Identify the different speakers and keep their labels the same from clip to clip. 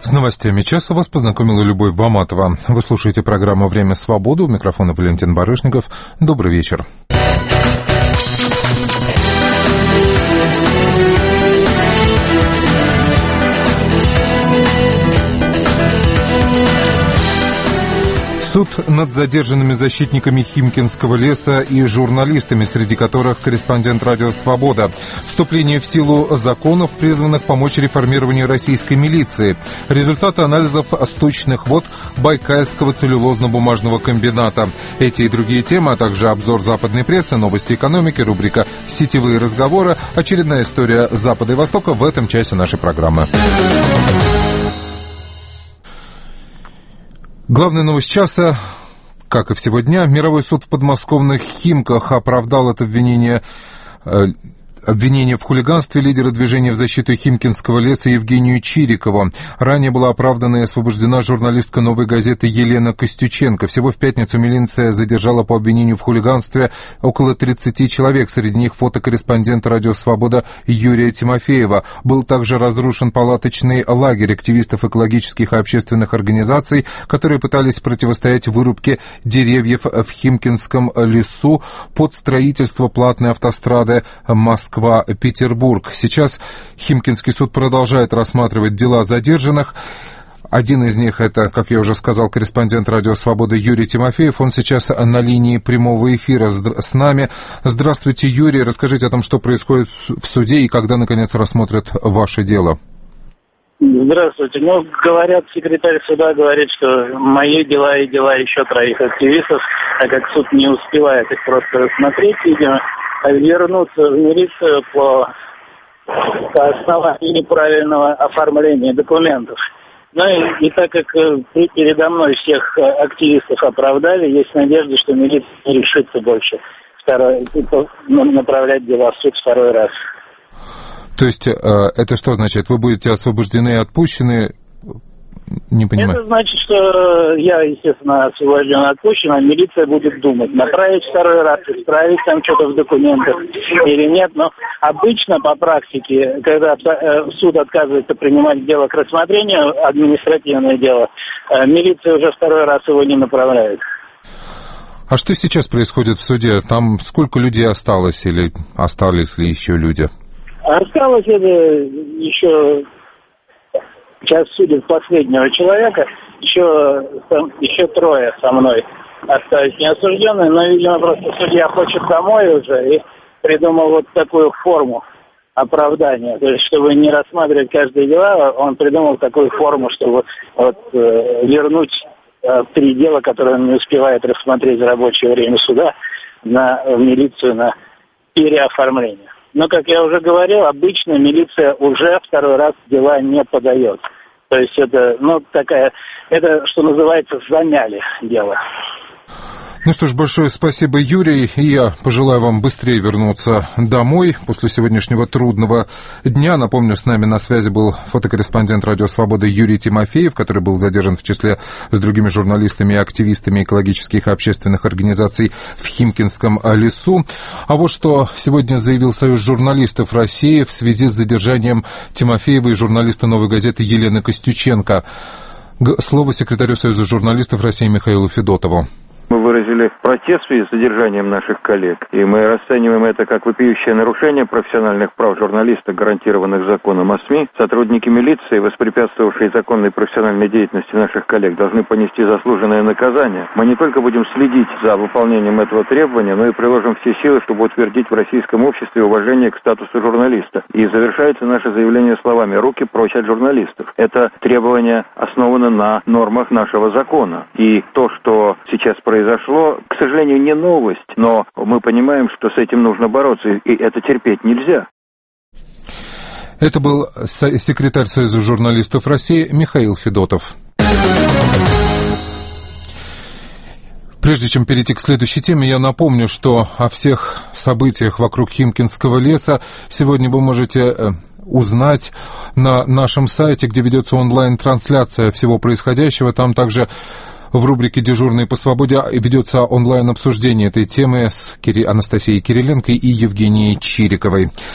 Speaker 1: С новостями часа вас познакомила Любовь Баматова. Вы слушаете программу «Время свободы». У микрофона Валентин Барышников. Добрый вечер. Суд над задержанными защитниками Химкинского леса и журналистами, среди которых корреспондент «Радио Свобода». Вступление в силу законов, призванных помочь реформированию российской милиции. Результаты анализов сточных вод Байкальского целлюлозно-бумажного комбината. Эти и другие темы, а также обзор западной прессы, новости экономики, рубрика «Сетевые разговоры», очередная история Запада и Востока в этом часе нашей программы. Главная новость часа, как и всего дня, мировой суд в подмосковных Химках оправдал это обвинение в хулиганстве лидера движения в защиту Химкинского леса Евгению Чирикову. Ранее была оправдана и освобождена журналистка «Новой газеты» Елена Костюченко. Всего в пятницу милиция задержала по обвинению в хулиганстве около 30 человек. Среди них фотокорреспондент «Радио Свобода» Юрия Тимофеева. Был также разрушен палаточный лагерь активистов экологических и общественных организаций, которые пытались противостоять вырубке деревьев в Химкинском лесу под строительство платной автострады Москва-Петербург. Сейчас Химкинский суд продолжает рассматривать дела задержанных. Один из них — это, как я уже сказал, корреспондент «Радио Свобода» Юрий Тимофеев. Он сейчас на линии прямого эфира с нами. Здравствуйте, Юрий. Расскажите о том, что происходит в суде и когда, наконец, рассмотрят ваше дело.
Speaker 2: Здравствуйте. Говорят, секретарь суда говорит, что мои дела и дела еще 3 активистов, так как суд не успевает их просто рассмотреть, видимо, вернуться в милицию по основанию неправильного оформления документов. Ну и так как передо мной всех активистов оправдали, есть надежда, что милиция не решится больше направлять дела в суд 2 раз.
Speaker 1: То есть это что значит? Вы будете освобождены и отпущены? Не понимаю.
Speaker 2: Это значит, что я, естественно, освобожден и отпущен, а милиция будет думать, направить 2 раз, исправить там что-то в документах или нет. Но обычно по практике, когда суд отказывается принимать дело к рассмотрению, административное дело, милиция уже 2 раз его не направляет.
Speaker 1: А что сейчас происходит в суде? Там сколько людей осталось или остались ли еще люди?
Speaker 2: Осталось это еще... Сейчас судят последнего человека, еще 3 со мной остались неосужденные, но, видимо, просто судья хочет домой уже и придумал вот такую форму оправдания. То есть, чтобы не рассматривать каждое дело, он придумал такую форму, чтобы вернуть 3 дела, которые он не успевает рассмотреть в рабочее время суда, в милицию на переоформление. Но, как я уже говорил, обычно милиция уже 2 раз дела не подает. То есть это, это, что называется, замяли дело.
Speaker 1: Ну что ж, большое спасибо, Юрий, и я пожелаю вам быстрее вернуться домой после сегодняшнего трудного дня. Напомню, с нами на связи был фотокорреспондент «Радио Свобода» Юрий Тимофеев, который был задержан в числе с другими журналистами и активистами экологических и общественных организаций в Химкинском лесу. А вот что сегодня заявил Союз журналистов России в связи с задержанием Тимофеева и журналиста «Новой газеты» Елены Костюченко. Слово секретарю Союза журналистов России Михаилу Федотову.
Speaker 3: Мы выразили протест в связи с задержанием наших коллег, и мы расцениваем это как вопиющее нарушение профессиональных прав журналиста, гарантированных законом о СМИ. Сотрудники милиции, воспрепятствовавшие законной профессиональной деятельности наших коллег, должны понести заслуженное наказание. Мы не только будем следить за выполнением этого требования, но и приложим все силы, чтобы утвердить в российском обществе уважение к статусу журналиста. И завершается наше заявление словами «руки прочь от журналистов». Это требование основано на нормах нашего закона. И то, что сейчас произошло, к сожалению, не новость, но мы понимаем, что с этим нужно бороться, и это терпеть нельзя.
Speaker 1: Это был секретарь Союза журналистов России Михаил Федотов. Прежде чем перейти к следующей теме, я напомню, что о всех событиях вокруг Химкинского леса сегодня вы можете узнать на нашем сайте, где ведется онлайн-трансляция всего происходящего. Там также в рубрике «Дежурные по свободе» ведется онлайн-обсуждение этой темы с Анастасией Кириленко и Евгенией Чириковой.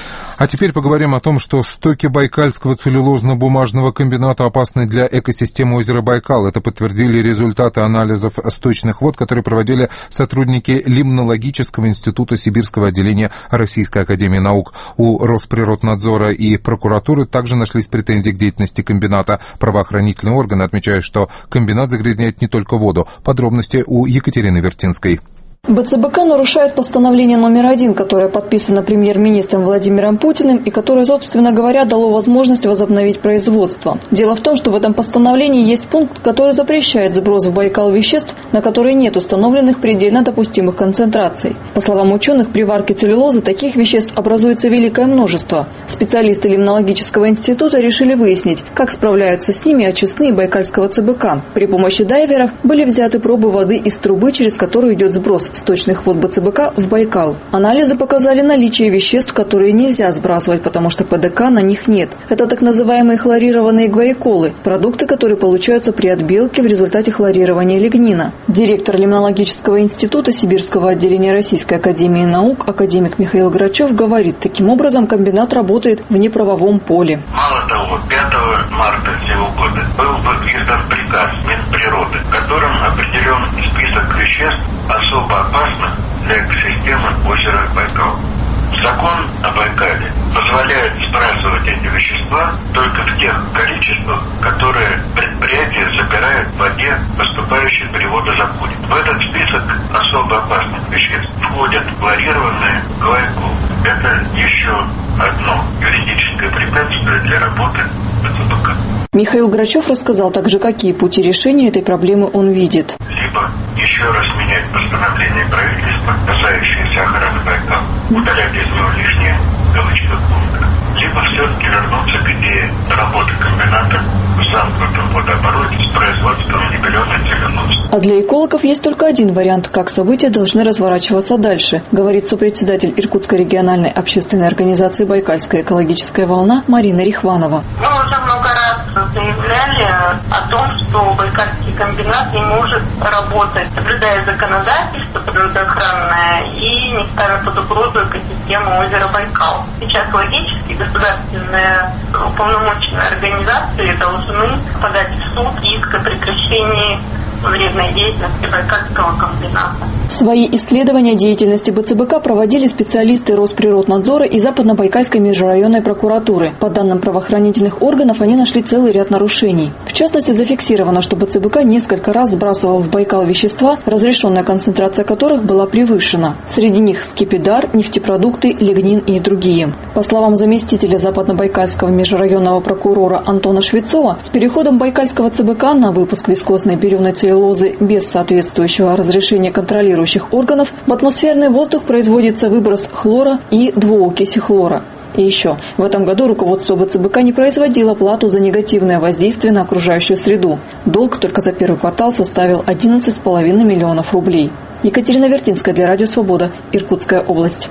Speaker 1: А теперь поговорим о том, что стоки Байкальского целлюлозно-бумажного комбината опасны для экосистемы озера Байкал. Это подтвердили результаты анализов сточных вод, которые проводили сотрудники Лимнологического института Сибирского отделения Российской академии наук. У Росприроднадзора и прокуратуры также нашлись претензии к деятельности комбината. Правоохранительные органы отмечают, что комбинат загрязняет не только воду. Подробности у Екатерины Вертинской.
Speaker 4: БЦБК нарушает постановление номер 1, которое подписано премьер-министром Владимиром Путиным и которое, собственно говоря, дало возможность возобновить производство. Дело в том, что в этом постановлении есть пункт, который запрещает сброс в Байкал веществ, на которые нет установленных предельно допустимых концентраций. По словам ученых, при варке целлюлозы таких веществ образуется великое множество. Специалисты Лимнологического института решили выяснить, как справляются с ними очистные Байкальского ЦБК. При помощи дайверов были взяты пробы воды из трубы, через которую идет сброс сточных вод БЦБК в Байкал. Анализы показали наличие веществ, которые нельзя сбрасывать, потому что ПДК на них нет. Это так называемые хлорированные гвайколы, продукты, которые получаются при отбелке в результате хлорирования лигнина. Директор Лимнологического института Сибирского отделения Российской академии наук, академик Михаил Грачев, говорит, таким образом комбинат работает в неправовом поле.
Speaker 5: Мало того, 5 марта сего года был издан приказ Минприроды, в котором определен список веществ особо опасных для экосистемы озера Байкал. Закон о Байкале позволяет сбрасывать эти вещества только в тех количествах, которые предприятие забирает в воде, поступающей при водозаконе. В этот список особо опасных веществ входят хлорированные гвайколы. Это еще одно юридическое препятствие для работы БЦБК.
Speaker 4: Михаил Грачев рассказал также, какие пути решения этой проблемы он видит.
Speaker 5: Либо еще раз менять постановление правительства, касающееся охраны Байкала, удалять из него лишние галочки пункта, либо все-таки вернуться к идее работы комбината в замкнутом водообороте с производством небеленой целлюлозы.
Speaker 4: А для экологов есть только один вариант, как события должны разворачиваться дальше, говорит сопредседатель Иркутской региональной общественной организации «Байкальская экологическая волна» Марина Рихванова.
Speaker 6: Мы уже много раз заявляли о том, что Байкальский комбинат не может работать, соблюдая законодательство природоохранное и не ставя под угрозу экосистему озера Байкал. Сейчас логически государственные уполномоченные организации должны подать в суд иск о прекращении вредной деятельности Байкальского комбината.
Speaker 4: Свои исследования деятельности БЦБК проводили специалисты Росприроднадзора и Западно-Байкальской межрайонной прокуратуры. По данным правоохранительных органов, они нашли целый ряд нарушений. В частности, зафиксировано, что БЦБК несколько раз сбрасывал в Байкал вещества, разрешенная концентрация которых была превышена. Среди них скипидар, нефтепродукты, лигнин и другие. По словам заместителя Западно-Байкальского межрайонного прокурора Антона Швецова, с переходом Байкальского ЦБК на выпуск вискозной бирювной целлюлозы без соответствующего разрешения контролирующих органов в атмосферный воздух производится выброс хлора и двуокиси хлора. И еще, в этом году руководство БЦБК не производило плату за негативное воздействие на окружающую среду. Долг только за первый квартал составил 11,5 миллионов рублей. Екатерина Вертинская для Радио Свобода, Иркутская область.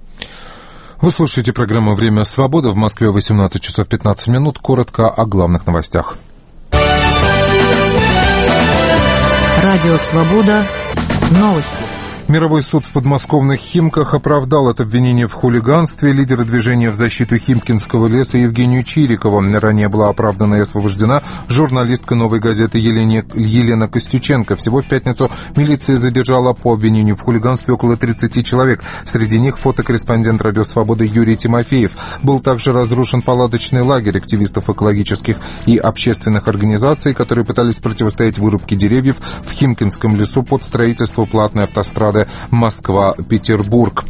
Speaker 1: Вы слушаете программу «Время свободы». В Москве 18 часов 15 минут. Коротко о главных новостях.
Speaker 7: Радио «Свобода». Новости.
Speaker 1: Мировой суд в подмосковных Химках оправдал это обвинение в хулиганстве лидера движения в защиту Химкинского леса Евгению Чирикову. Ранее была оправдана и освобождена журналистка «Новой газеты» Елена Костюченко. Всего в пятницу милиция задержала по обвинению в хулиганстве около 30 человек. Среди них фотокорреспондент «Радио Свободы» Юрий Тимофеев. Был также разрушен палаточный лагерь активистов экологических и общественных организаций, которые пытались противостоять вырубке деревьев в Химкинском лесу под строительство платной автострады Москва-Петербург.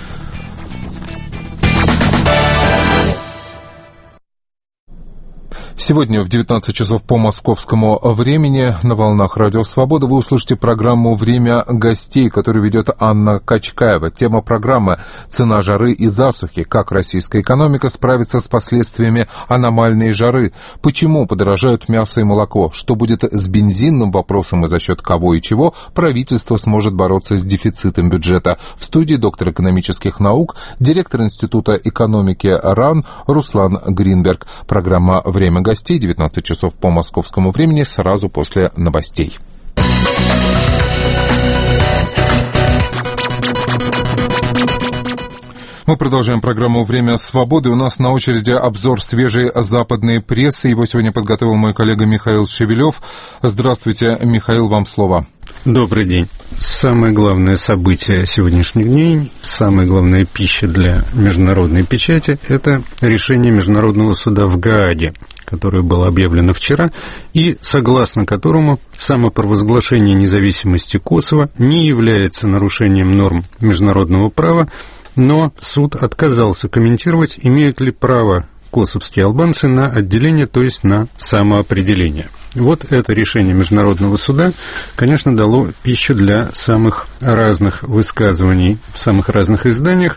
Speaker 1: Сегодня в 19 часов по московскому времени на волнах Радио Свобода вы услышите программу «Время гостей», которую ведет Анна Качкаева. Тема программы «Цена жары и засухи. Как российская экономика справится с последствиями аномальной жары? Почему подорожают мясо и молоко? Что будет с бензинным вопросом и за счет кого и чего правительство сможет бороться с дефицитом бюджета?» В студии доктор экономических наук, директор Института экономики РАН Руслан Гринберг. Программа «Время гостей», 19 часов по московскому времени, сразу после новостей. Мы продолжаем программу «Время свободы». У нас на очереди обзор свежей западной прессы. Его сегодня подготовил мой коллега Михаил Шевелев. Здравствуйте, Михаил, вам слово.
Speaker 8: Добрый день. Самое главное событие сегодняшних дней, самая главная пища для международной печати – это решение Международного суда в Гааге, которое было объявлено вчера, и согласно которому самопровозглашение независимости Косово не является нарушением норм международного права, но суд отказался комментировать, имеют ли право косовские албанцы на отделение, то есть на самоопределение. Вот это решение Международного суда, конечно, дало пищу для самых разных высказываний в самых разных изданиях,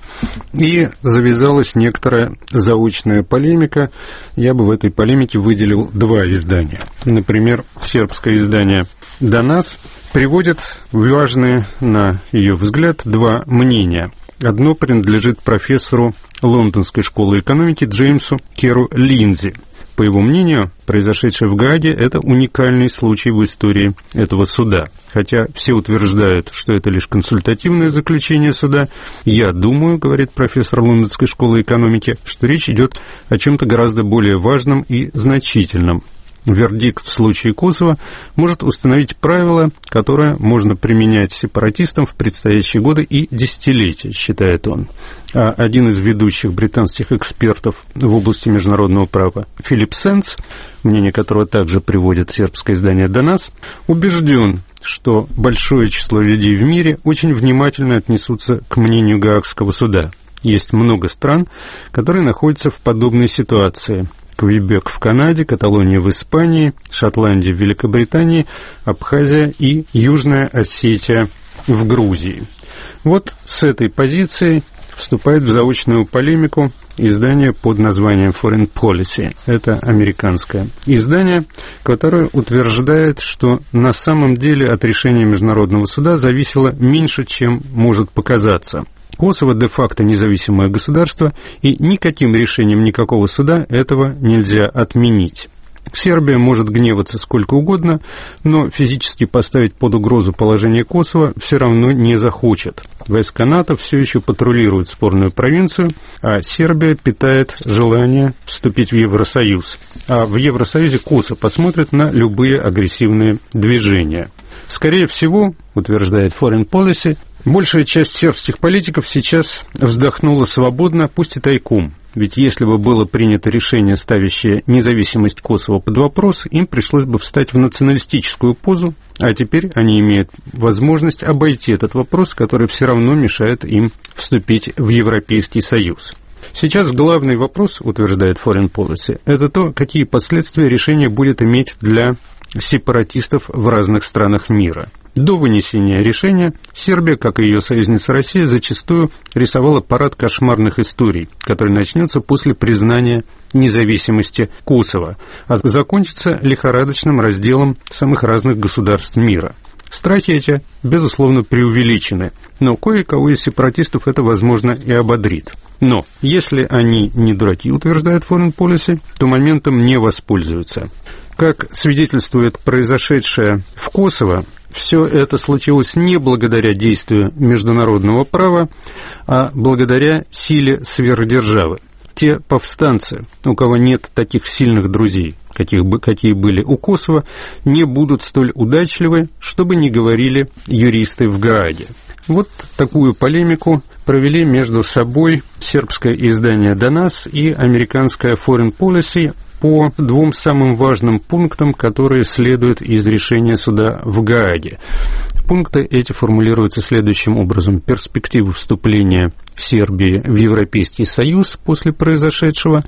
Speaker 8: и завязалась некоторая заочная полемика. Я бы в этой полемике выделил два издания. Например, сербское издание «Данас» приводит важные, на ее взгляд, два мнения. Одно принадлежит профессору Лондонской школы экономики Джеймсу Керу Линдзи. По его мнению, произошедшее в Гааге – это уникальный случай в истории этого суда. Хотя все утверждают, что это лишь консультативное заключение суда, я думаю, говорит профессор Лондонской школы экономики, что речь идет о чем-то гораздо более важном и значительном. Вердикт в случае Косово может установить правила, которые можно применять сепаратистам в предстоящие годы и десятилетия, считает он. А один из ведущих британских экспертов в области международного права, Филипп Сенс, мнение которого также приводит сербское издание «Данас», убежден, что большое число людей в мире очень внимательно отнесутся к мнению Гаагского суда. Есть много стран, которые находятся в подобной ситуации. Квебек в Канаде, Каталония в Испании, Шотландия в Великобритании, Абхазия и Южная Осетия в Грузии. Вот с этой позиции вступает в заочную полемику издание под названием Foreign Policy. Это американское издание, которое утверждает, что на самом деле от решения Международного суда зависело меньше, чем может показаться. Косово де-факто независимое государство, и никаким решением никакого суда этого нельзя отменить. Сербия может гневаться сколько угодно, но физически поставить под угрозу положение Косово все равно не захочет. Войска НАТО все еще патрулируют спорную провинцию, а Сербия питает желание вступить в Евросоюз. А в Евросоюзе косо посмотрит на любые агрессивные движения. Скорее всего, утверждает Foreign Policy, большая часть сербских политиков сейчас вздохнула свободно, пусть и тайком. Ведь если бы было принято решение, ставящее независимость Косово под вопрос, им пришлось бы встать в националистическую позу, а теперь они имеют возможность обойти этот вопрос, который все равно мешает им вступить в Европейский Союз. Сейчас главный вопрос, утверждает Foreign Policy, это то, какие последствия решение будет иметь для сепаратистов в разных странах мира. До вынесения решения Сербия, как и ее союзница Россия, зачастую рисовала парад кошмарных историй, который начнется после признания независимости Косово, а закончится лихорадочным разделом самых разных государств мира. Страхи эти, безусловно, преувеличены, но кое-кого из сепаратистов это, возможно, и ободрит. Но если они не дураки, утверждает Foreign Policy, то моментом не воспользуются. Как свидетельствует произошедшее в Косово, все это случилось не благодаря действию международного права, а благодаря силе сверхдержавы. Те повстанцы, у кого нет таких сильных друзей, какие были у Косово, не будут столь удачливы, чтобы не говорили юристы в Гааге. Вот такую полемику провели между собой сербское издание «Данас» и американское Foreign Policy по двум самым важным пунктам, которые следуют из решения суда в Гааге. Пункты эти формулируются следующим образом. Перспективы вступления Сербии в Европейский Союз после произошедшего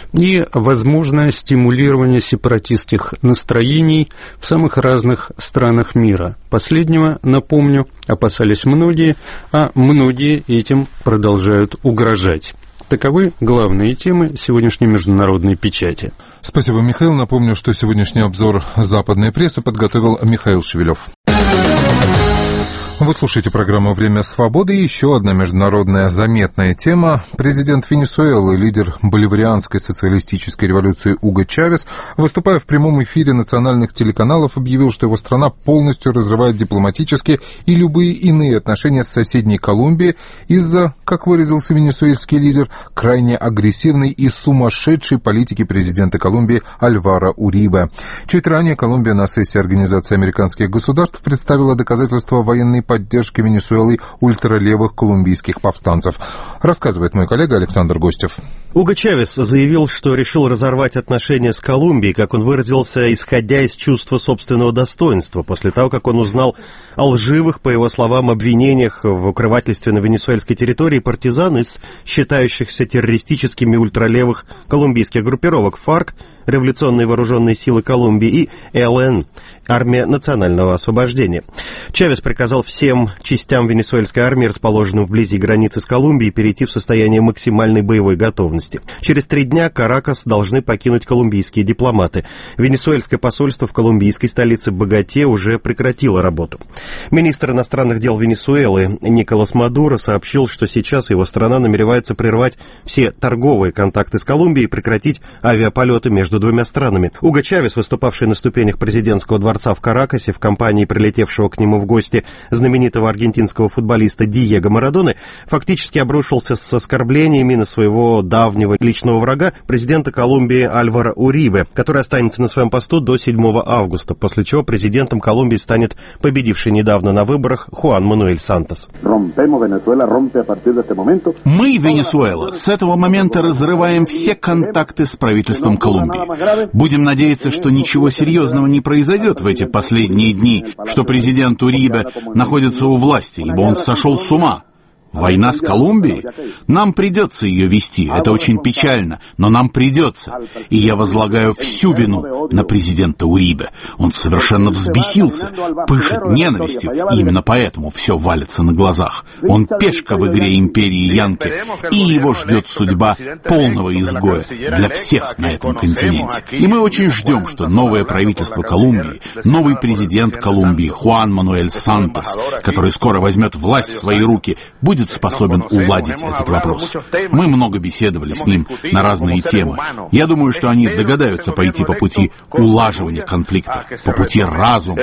Speaker 8: и возможное стимулирование сепаратистских настроений в самых разных странах мира. Последнего, напомню, опасались многие, а многие этим продолжают угрожать. Таковы главные темы сегодняшней международной печати.
Speaker 1: Спасибо, Михаил. Напомню, что сегодняшний обзор западной прессы подготовил Михаил Шевелев. У Вы слушаете программу «Время свободы». И еще одна международная заметная тема. Президент Венесуэлы, лидер боливарианской социалистической революции Уго Чавес, выступая в прямом эфире национальных телеканалов, объявил, что его страна полностью разрывает дипломатические и любые иные отношения с соседней Колумбией из-за, как выразился венесуэльский лидер, крайне агрессивной и сумасшедшей политики президента Колумбии Альваро Урибе. Чуть ранее Колумбия на сессии Организации американских государств представила доказательства военной поддержки Венесуэлы ультралевых колумбийских повстанцев. Рассказывает мой коллега Александр Гостев.
Speaker 9: Уго Чавес заявил, что решил разорвать отношения с Колумбией, как он выразился, исходя из чувства собственного достоинства, после того, как он узнал о лживых, по его словам, обвинениях в укрывательстве на венесуэльской территории партизан из считающихся террористическими ультралевых колумбийских группировок ФАРК, Революционные вооруженные силы Колумбии, и ЭЛН, Армия национального освобождения. Чавес приказал всем частям венесуэльской армии, расположенным вблизи границы с Колумбией, перейти в состояние максимальной боевой готовности. Через 3 дня Каракас должны покинуть колумбийские дипломаты. Венесуэльское посольство в колумбийской столице Боготе уже прекратило работу. Министр иностранных дел Венесуэлы Николас Мадуро сообщил, что сейчас его страна намеревается прервать все торговые контакты с Колумбией и прекратить авиаполеты между двумя странами. Уго Чавес, выступавший на ступенях президентского дворца в Каракасе в компании прилетевшего к нему в гости знаменитого аргентинского футболиста Диего Марадоны, фактически обрушился с оскорблениями на своего давнего личного врага, президента Колумбии Альваро Урибе, который останется на своем посту до 7 августа, после чего президентом Колумбии станет победивший недавно на выборах Хуан Мануэль Сантос.
Speaker 10: Мы, Венесуэла, с этого момента разрываем все контакты с правительством Колумбии. Будем надеяться, что ничего серьезного не произойдет в эти последние дни, что президент Урибе находится у власти, ибо он сошел с ума. Война с Колумбией? Нам придется ее вести, это очень печально, но нам придется. И я возлагаю всю вину на президента Урибе. Он совершенно взбесился, пышет ненавистью, и именно поэтому все валится на глазах. Он пешка в игре империи Янки, и его ждет судьба полного изгоя для всех на этом континенте. И мы очень ждем, что новое правительство Колумбии, новый президент Колумбии Хуан Мануэль Сантос, который скоро возьмет власть в свои руки, будет способен уладить этот вопрос. Мы много беседовали с ним на разные темы. Я думаю, что они догадаются пойти по пути улаживания конфликта, по пути разума.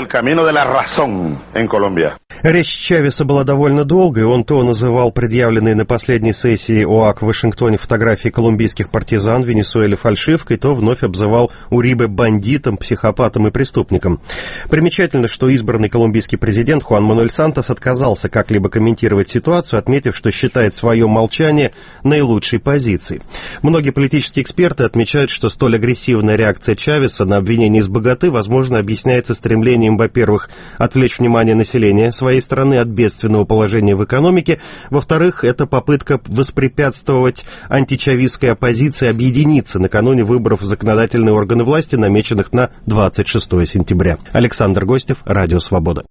Speaker 9: Речь Чавеса была довольно долгой. Он то называл предъявленные на последней сессии ОАК в Вашингтоне фотографии колумбийских партизан в Венесуэле фальшивкой, то вновь обзывал Урибе бандитом, психопатом и преступником. Примечательно, что избранный колумбийский президент Хуан Мануэль Сантос отказался как-либо комментировать ситуацию, отметив, что считает свое молчание наилучшей позицией. Многие политические эксперты отмечают, что столь агрессивная реакция Чавеса на обвинения из Боготы, возможно, объясняется стремлением, во-первых, отвлечь внимание населения своей страны от бедственного положения в экономике, во-вторых, это попытка воспрепятствовать античавистской оппозиции объединиться накануне выборов в законодательные органы власти, намеченных на 26 сентября. Александр Гостев, Радио Свобода.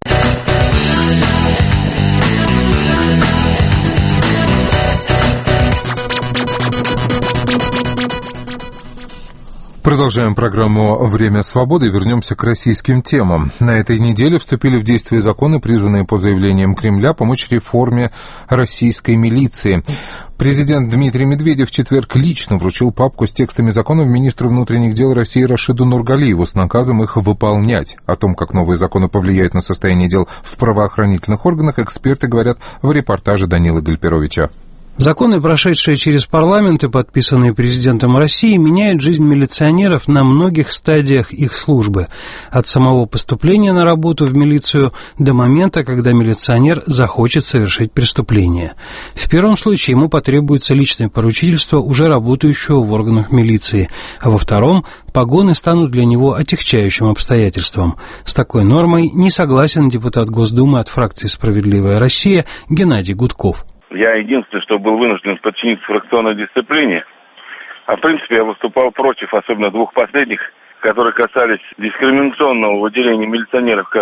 Speaker 1: Продолжаем программу «Время свободы» и вернемся к российским темам. На этой неделе вступили в действие законы, призванные по заявлениям Кремля помочь реформе российской милиции. Президент Дмитрий Медведев в четверг лично вручил папку с текстами законов министру внутренних дел России Рашиду Нургалиеву с наказом их выполнять. О том, как новые законы повлияют на состояние дел в правоохранительных органах, эксперты говорят в репортаже Данилы Гальперовича.
Speaker 11: Законы, прошедшие через парламент и подписанные президентом России, меняют жизнь милиционеров на многих стадиях их службы. От самого поступления на работу в милицию до момента, когда милиционер захочет совершить преступление. В первом случае ему потребуется личное поручительство уже работающего в органах милиции, а во втором погоны станут для него отягчающим обстоятельством. С такой нормой не согласен депутат Госдумы от фракции «Справедливая Россия» Геннадий Гудков.
Speaker 12: Я единственный, что был вынужден подчиниться фракционной дисциплине. А в принципе я выступал против, особенно двух последних, которые касались дискриминационного выделения милиционеров как в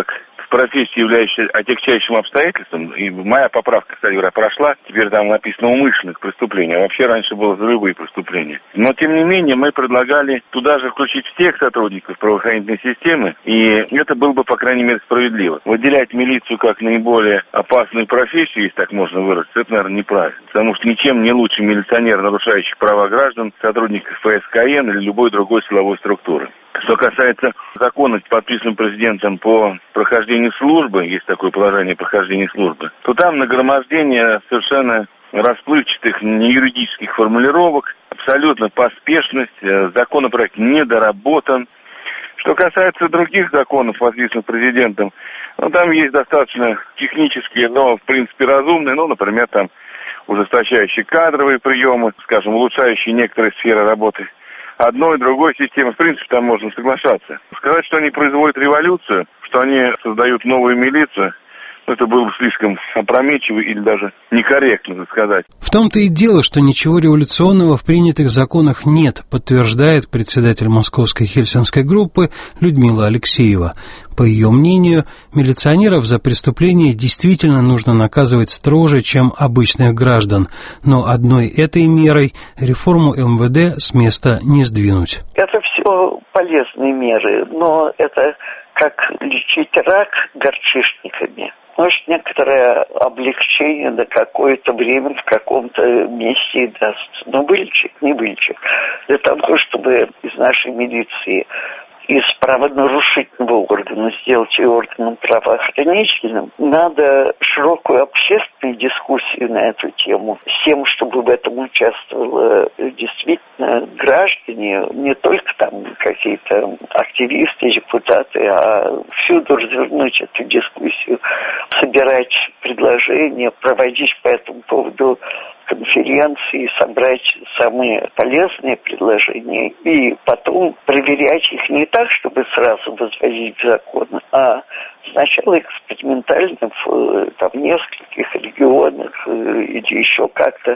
Speaker 12: профессии, являющейся отягчающим обстоятельством, и моя поправка, кстати говоря, прошла, теперь там написано умышленных преступлений, а вообще раньше было за любые преступления. Но, тем не менее, мы предлагали туда же включить всех сотрудников правоохранительной системы, и это было бы, по крайней мере, справедливо. Выделять милицию как наиболее опасную профессию, если так можно выразиться, это, наверное, неправильно. Потому что ничем не лучше милиционер, нарушающих права граждан, сотрудников ФСКН или любой другой силовой структуры. Что касается закона, подписанного президентом по прохождению службы, есть такое положение прохождения службы, то там нагромождение совершенно расплывчатых неюридических формулировок, абсолютно поспешность, законопроект недоработан. Что касается других законов, подписанных президентом, там есть достаточно технические, но в принципе разумные, например, там ужесточающие кадровые приемы, скажем, улучшающие некоторые сферы работы одной, другой системы. В принципе, там можно соглашаться. Сказать, что они производят революцию, что они создают новую милицию, это было бы слишком опрометчиво или даже некорректно, так сказать.
Speaker 11: В том-то и дело, что ничего революционного в принятых законах нет, подтверждает председатель Московской Хельсинской группы Людмила Алексеева. По ее мнению, милиционеров за преступления действительно нужно наказывать строже, чем обычных граждан, но одной этой мерой реформу МВД с места не сдвинуть.
Speaker 13: Это все полезные меры, но это как лечить рак горчишниками. Может, некоторое облегчение на какое-то время в каком-то месте и даст. Но вылечить, не вылечить. Для того, чтобы из нашей милиции, из правонарушительного органа сделать ее органом правоохранительным, надо широкую общественную дискуссию на эту тему, с тем, чтобы в этом участвовали действительно граждане, не только там какие-то активисты, депутаты, а всюду развернуть эту дискуссию, собирать предложения, проводить по этому поводу конференции, собрать самые полезные предложения и потом проверять их не так, чтобы сразу возводить в закон, а сначала экспериментально в нескольких регионах или еще как-то,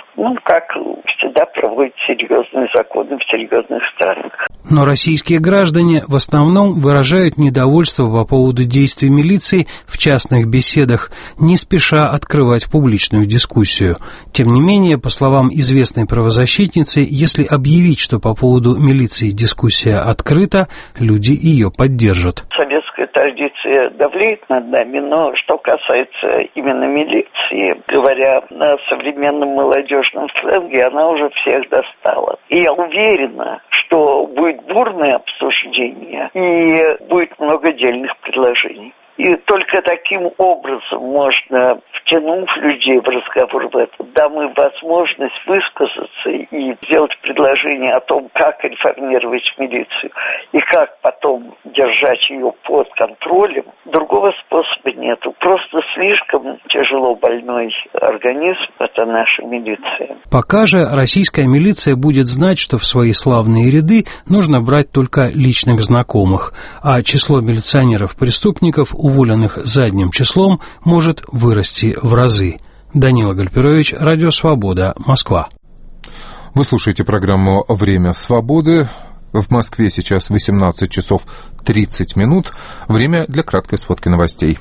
Speaker 13: как всегда проводят серьезные законы в серьезных странах.
Speaker 11: Но российские граждане в основном выражают недовольство по поводу действий милиции в частных беседах, не спеша открывать публичную дискуссию. Тем не менее, по словам известной правозащитницы, если объявить, что по поводу милиции дискуссия открыта, люди ее поддержат.
Speaker 13: Советская традиция давлеет над нами, но что касается именно милиции, говоря на современном молодежном сленге, она уже всех достала. И я уверена, что будет бурное обсуждение и будет много дельных предложений. И только таким образом можно, втянув людей в разговор в это, дам им возможность высказаться и сделать предложение о том, как реформировать милицию и как потом держать ее под контролем. Другого способа нету. Просто слишком тяжело больной организм – это наша милиция.
Speaker 11: Пока же российская милиция будет знать, что в свои славные ряды нужно брать только личных знакомых, а число милиционеров-преступников, уволенных задним числом, может вырасти в разы. Данила Гальперович, Радио Свобода, Москва.
Speaker 1: Вы слушаете программу «Время свободы». В Москве сейчас 18 часов 30 минут. Время для краткой сводки новостей.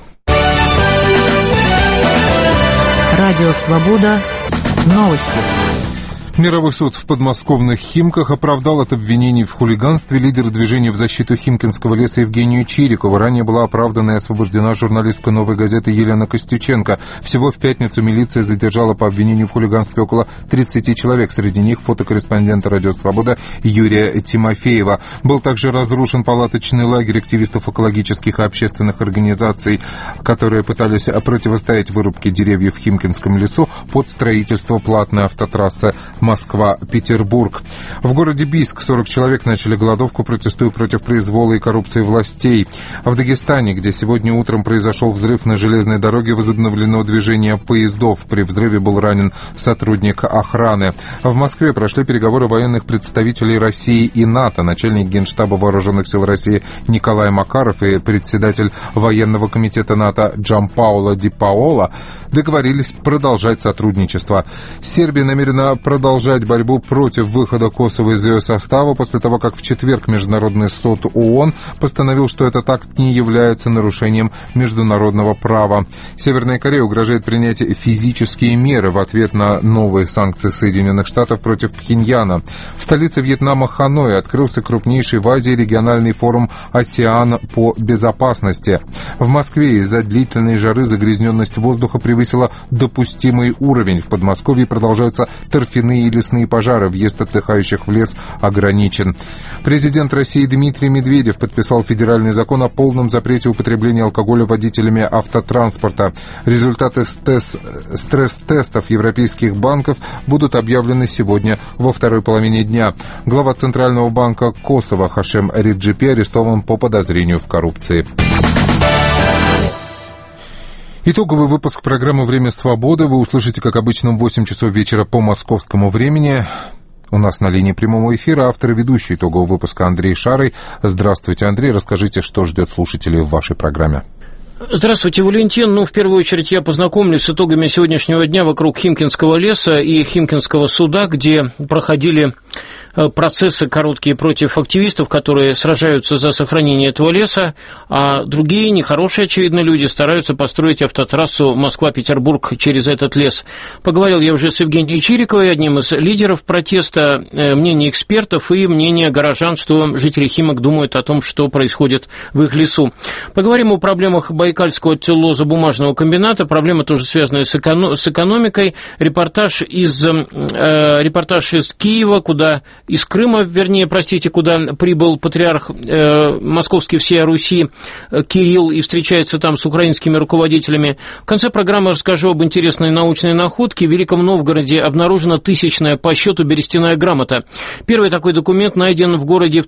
Speaker 7: Радио Свобода. Новости.
Speaker 1: Мировой суд в подмосковных Химках оправдал от обвинений в хулиганстве лидера движения в защиту Химкинского леса Евгению Чирикову. Ранее была оправдана и освобождена журналистка «Новой газеты» Елена Костюченко. Всего в пятницу милиция задержала по обвинению в хулиганстве около 30 человек. Среди них фотокорреспондента «Радио Свобода» Юрия Тимофеева. Был также разрушен палаточный лагерь активистов экологических и общественных организаций, которые пытались противостоять вырубке деревьев в Химкинском лесу под строительство платной автотрассы Москва-Петербург. В городе Бийск 40 человек начали голодовку, протестуя против произвола и коррупции властей. В Дагестане, где сегодня утром произошел взрыв на железной дороге, возобновлено движение поездов. При взрыве был ранен сотрудник охраны. В Москве прошли переговоры военных представителей России и НАТО. Начальник Генштаба Вооруженных сил России Николай Макаров и председатель военного комитета НАТО Джампауло Ди Паоло договорились продолжать сотрудничество. Сербия намерена продолжать продолжать борьбу против выхода Косово из ее состава после того, как в четверг Международный суд ООН постановил, что этот акт не является нарушением международного права. Северная Корея угрожает принять физические меры в ответ на новые санкции Соединенных Штатов против Пхеньяна. В столице Вьетнама Ханой открылся крупнейший в Азии региональный форум «АСЕАН по безопасности». В Москве из-за длительной жары загрязненность воздуха превысила допустимый уровень. В Подмосковье продолжаются торфяные и лесные пожары. Въезд отдыхающих в лес ограничен. Президент России Дмитрий Медведев подписал федеральный закон о полном запрете употребления алкоголя водителями автотранспорта. Результаты стресс-тестов европейских банков будут объявлены сегодня во второй половине дня. Глава Центрального банка Косово Хашем Реджепи арестован по подозрению в коррупции. Итоговый выпуск программы «Время свободы» вы услышите, как обычно, в 8 часов вечера по московскому времени. У нас на линии прямого эфира автор и ведущий итогового выпуска Андрей Шарый. Здравствуйте, Андрей. Расскажите, что ждет слушателей в вашей программе.
Speaker 14: Здравствуйте, Валентин. В первую очередь я познакомлюсь с итогами сегодняшнего дня вокруг Химкинского леса и Химкинского суда, где проходили процессы короткие против активистов, которые сражаются за сохранение этого леса, а другие, нехорошие, очевидно, люди стараются построить автотрассу Москва-Петербург через этот лес. Поговорил я уже с Евгенией Чириковой, одним из лидеров протеста, мнение экспертов и мнение горожан, что жители Химок думают о том, что происходит в их лесу. Поговорим о проблемах Байкальского целлулозо-бумажного комбината, проблемы тоже связанные с экономикой. Репортаж из Киева, из Крыма, куда прибыл патриарх московский всей Руси Кирилл и встречается там с украинскими руководителями. В конце программы расскажу об интересной научной находке. В Великом Новгороде обнаружена 1000-я по счету берестяная грамота. Первый такой документ найден в городе в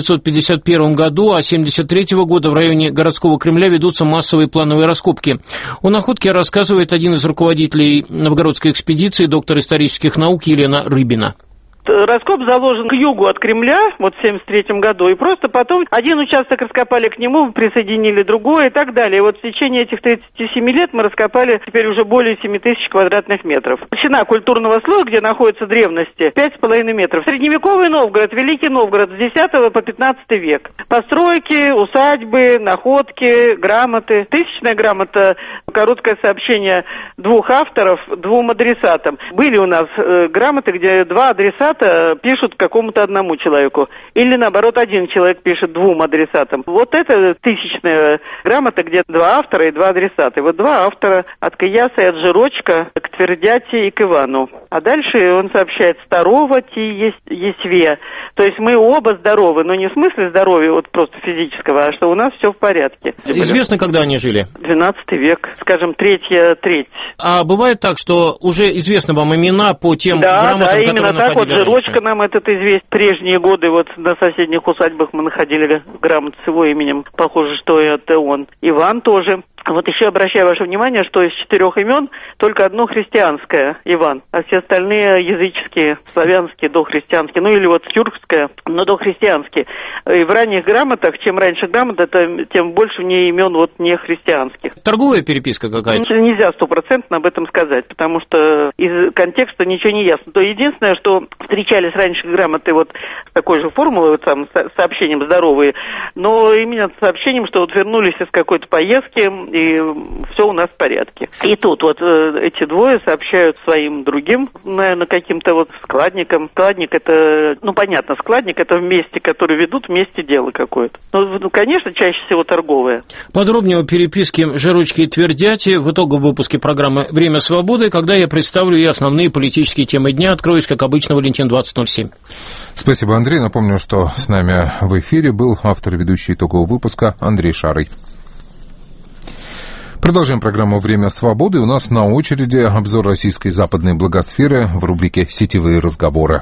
Speaker 14: 1951 году, а с 1973 года в районе городского Кремля ведутся массовые плановые раскопки. О находке рассказывает один из руководителей новгородской экспедиции, доктор исторических наук Елена Рыбина.
Speaker 15: Раскоп заложен к югу от Кремля, в 1973 году, и просто потом один участок раскопали к нему, присоединили другой и так далее. И в течение этих 37 лет мы раскопали теперь уже более 7000 квадратных метров. Толщина культурного слоя, где находятся древности, 5,5 метров. Средневековый Новгород, Великий Новгород с 10 по 15 век. Постройки, усадьбы, находки, грамоты. 1000-я грамота, короткое сообщение 2 авторов, 2 адресатам. Были у нас грамоты, где 2 адресата пишут какому-то одному человеку. Или, наоборот, один человек пишет 2 адресатам. Это 1000-я грамота, где 2 автора и 2 адресата. И 2 автора от Кияса и от Жирочка к Твердяти и к Ивану. А дальше он сообщает «старого ти есве». То есть мы оба здоровы, но не в смысле здоровья просто физического, а что у нас все в порядке.
Speaker 14: Известно, когда они жили?
Speaker 15: 12 век, скажем, третья треть.
Speaker 14: А бывает так, что уже известны вам имена по тем грамотам, которые
Speaker 15: именно так. Жирочка нам этот известен. Прежние годы на соседних усадьбах мы находили грамоты с его именем. Похоже, что это он. Иван тоже. Еще обращаю ваше внимание, что из 4 имен только одно христианское, Иван, а все остальные языческие, славянские, дохристианские, или тюркское, но дохристианские. И в ранних грамотах, чем раньше грамота, тем больше в ней имен не христианских.
Speaker 14: Торговая переписка какая-то?
Speaker 15: Нельзя 100% об этом сказать, потому что из контекста ничего не ясно. То единственное, что встречались раньше грамоты с такой же формулой, с сообщением здоровые, но именно с сообщением, что вернулись из какой-то поездки, и все у нас в порядке. И тут эти двое сообщают своим другим, наверное, каким-то складникам. Складник это, понятно, складник это вместе, которые ведут вместе дело какое-то. Конечно, чаще всего торговое.
Speaker 14: Подробнее о переписке Жирочки и Твердяти в итоговом выпуске программы «Время свободы», когда я представлю и основные политические темы дня. Откроюсь, как обычно, Валентин 2007.
Speaker 1: Спасибо, Андрей. Напомню, что с нами в эфире был автор и ведущий итогового выпуска Андрей Шарый. Продолжаем программу «Время свободы». У нас на очереди обзор российской западной благосферы в рубрике «Сетевые разговоры».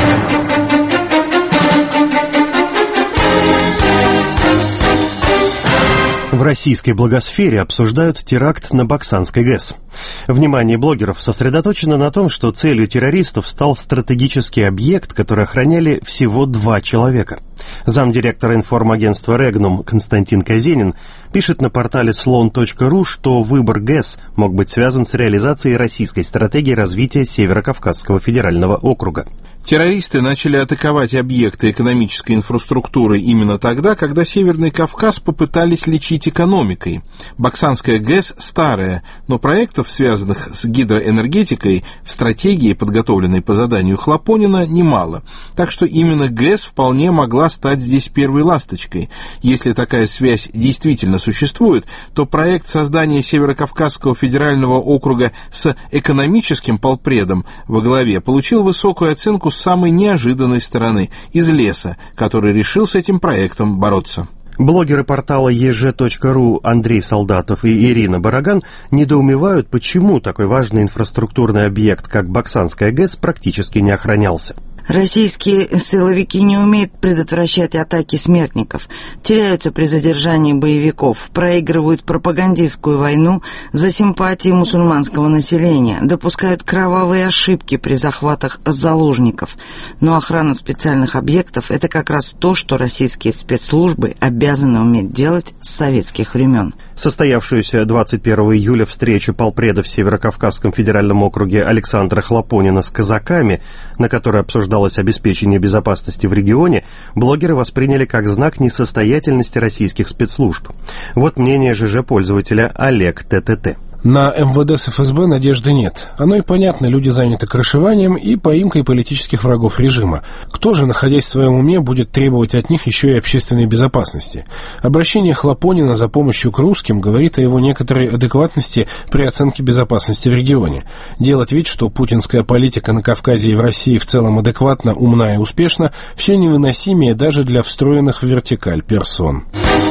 Speaker 9: В российской благосфере обсуждают теракт на Баксанской ГЭС. Внимание блогеров сосредоточено на том, что целью террористов стал стратегический объект, который охраняли всего 2 человека. Замдиректора информагентства «Регнум» Константин Казенин пишет на портале slon.ru, что выбор ГЭС мог быть связан с реализацией российской стратегии развития Северо-Кавказского федерального округа.
Speaker 16: Террористы начали атаковать объекты экономической инфраструктуры именно тогда, когда Северный Кавказ попытались лечить экономикой. Баксанская ГЭС старая, но проектов, связанных с гидроэнергетикой, в стратегии, подготовленной по заданию Хлопонина, немало. Так что именно ГЭС вполне могла стать здесь первой ласточкой. Если такая связь действительно существует, то проект создания Северо-Кавказского федерального округа с экономическим полпредом во главе получил высокую оценку с самой неожиданной стороны, из леса, который решил с этим проектом бороться.
Speaker 9: Блогеры портала ej.ru Андрей Солдатов и Ирина Бараган недоумевают, почему такой важный инфраструктурный объект, как Баксанская ГЭС, практически не охранялся.
Speaker 17: Российские силовики не умеют предотвращать атаки смертников, теряются при задержании боевиков, проигрывают пропагандистскую войну за симпатии мусульманского населения, допускают кровавые ошибки при захватах заложников. Но охрана специальных объектов – это как раз то, что российские спецслужбы обязаны уметь делать с советских времен.
Speaker 9: Состоявшуюся 21 июля встречу полпреда в Северо-Кавказском федеральном округе Александра Хлопонина с казаками, на которой обсуждалось обеспечение безопасности в регионе, блогеры восприняли как знак несостоятельности российских спецслужб. Вот мнение ЖЖ-пользователя Олег ТТТ.
Speaker 18: На МВД с ФСБ надежды нет. Оно и понятно, люди заняты крышеванием и поимкой политических врагов режима. Кто же, находясь в своем уме, будет требовать от них еще и общественной безопасности? Обращение Хлопонина за помощью к русским говорит о его некоторой адекватности при оценке безопасности в регионе. Делать вид, что путинская политика на Кавказе и в России в целом адекватна, умна и успешна, все невыносимее даже для встроенных в вертикаль персон.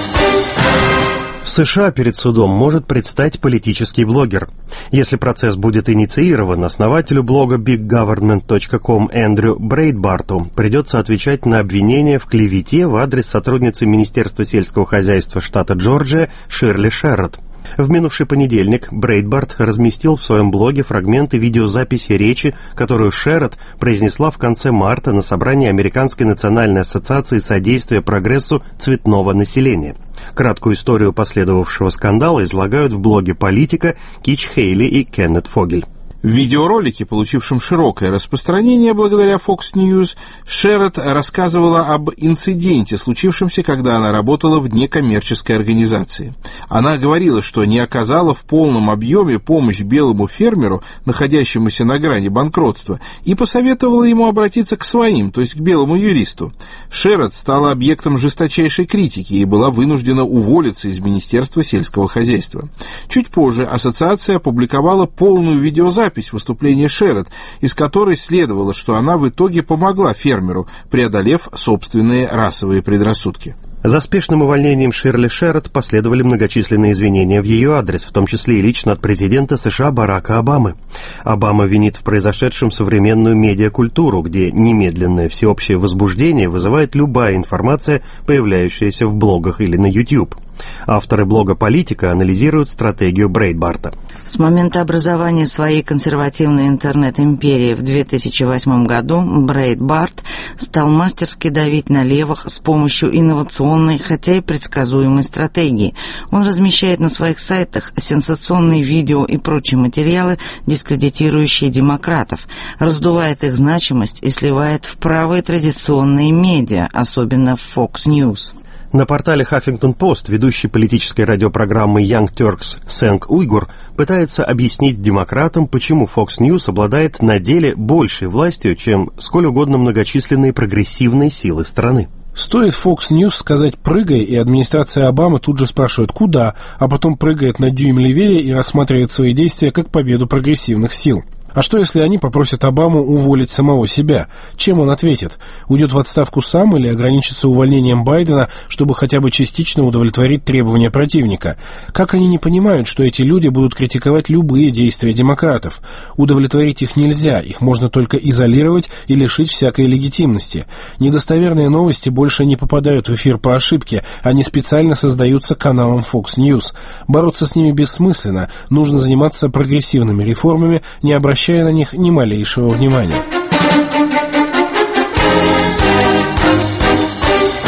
Speaker 9: В США перед судом может предстать политический блогер. Если процесс будет инициирован, основателю блога biggovernment.com Эндрю Брейдбарту придется отвечать на обвинения в клевете в адрес сотрудницы Министерства сельского хозяйства штата Джорджия Ширли Шеррод. В минувший понедельник Брейдбарт разместил в своем блоге фрагменты видеозаписи речи, которую Шеррод произнесла в конце марта на собрании Американской национальной ассоциации содействия прогрессу цветного населения. Краткую историю последовавшего скандала излагают в блоге «Политика» Кич Хейли и Кеннет Фогель.
Speaker 16: В видеоролике, получившем широкое распространение благодаря Fox News, Шеррод рассказывала об инциденте, случившемся, когда она работала в некоммерческой организации. Она говорила, что не оказала в полном объеме помощь белому фермеру, находящемуся на грани банкротства, и посоветовала ему обратиться к своим, то есть к белому юристу. Шеррод стала объектом жесточайшей критики и была вынуждена уволиться из Министерства сельского хозяйства. Чуть позже ассоциация опубликовала полную видеозапись выступления Шеррод, из которой следовало, что она в итоге помогла фермеру, преодолев собственные расовые предрассудки.
Speaker 9: За спешным увольнением Ширли Шеррод последовали многочисленные извинения в ее адрес, в том числе и лично от президента США Барака Обамы. Обама винит в произошедшем современную медиакультуру, где немедленное всеобщее возбуждение вызывает любая информация, появляющаяся в блогах или на YouTube. Авторы блога «Политика» анализируют стратегию Брейдбарта.
Speaker 17: С момента образования своей консервативной интернет-империи в 2008 году Брейдбарт стал мастерски давить на левых с помощью инновационной, хотя и предсказуемой стратегии. Он размещает на своих сайтах сенсационные видео и прочие материалы, дискредитирующие демократов, раздувает их значимость и сливает в правые традиционные медиа, особенно в Fox News.
Speaker 9: На портале Huffington Post ведущий политической радиопрограммы Young Turks Сэнг Уйгур пытается объяснить демократам, почему Fox News обладает на деле большей властью, чем сколь угодно многочисленные прогрессивные силы страны.
Speaker 18: Стоит Fox News сказать «прыгай», и администрация Обамы тут же спрашивает «куда?», а потом прыгает на дюйм левее и рассматривает свои действия как победу прогрессивных сил. А что, если они попросят Обаму уволить самого себя? Чем он ответит? Уйдет в отставку сам или ограничится увольнением Байдена, чтобы хотя бы частично удовлетворить требования противника? Как они не понимают, что эти люди будут критиковать любые действия демократов? Удовлетворить их нельзя, их можно только изолировать и лишить всякой легитимности. Недостоверные новости больше не попадают в эфир по ошибке, они специально создаются каналом Fox News. Бороться с ними бессмысленно, нужно заниматься прогрессивными реформами, не обращая на них ни малейшего внимания.